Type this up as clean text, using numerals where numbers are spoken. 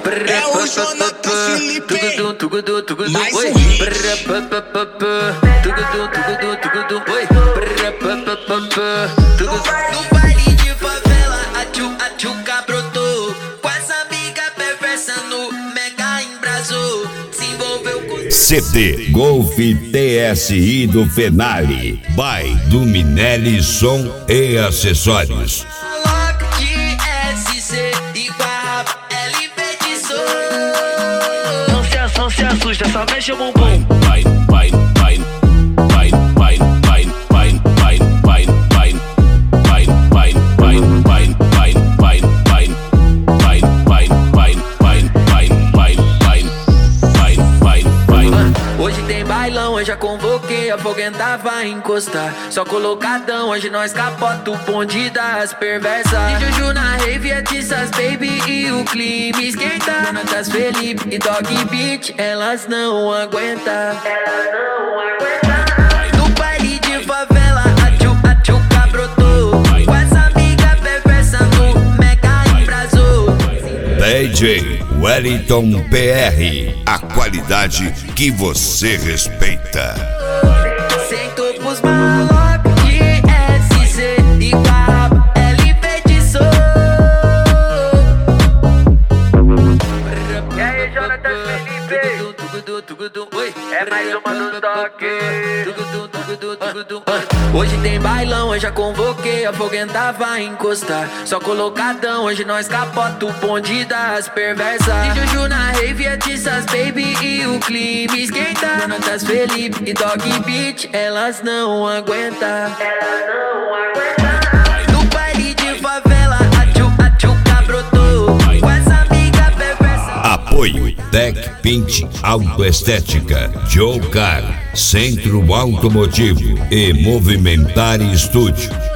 É o Jonathan Felipe, mais um no baile de favela, a tchuca brotou. Com as amigas perversas no mega embrasou. Se envolveu com CD Golf TSI do Fenari, by do Minelli Som e Acessórios. de SC e barra LV de som. Não se assusta, só mexe o bumbum. Hoje tem bailão, eu já convoquei, a foguenta vai encostar. Só colocadão, hoje nós capota o bonde das perversas. E Juju na rave, é Tissas Baby e o clima esquenta. Jonatas Felipe e Dog Beat, elas não aguentam. No baile de favela, a tchuca brotou. Com as amigas perversas no mega embrasou. DJ Wellington PR, a qualidade que você respeita. Sentou pros malocos de SC e barra LV de som. E aí, Jonathan Felipe? É mais uma do toque. Hoje tem bailão, eu já convoquei, a foguenta vai encostar. Só colocadão, hoje nós capota o bonde das perversas. E Juju na rave, é Tissas Baby e o clima esquenta. Jonatas Felipe e Dog Beat, elas não aguentam. No baile de favela, a tchuca brotou. Com as amigas perversas. Apoio Tech Pint Autoestética, Joe Car, Centro Automotivo e Movimentar Estúdio.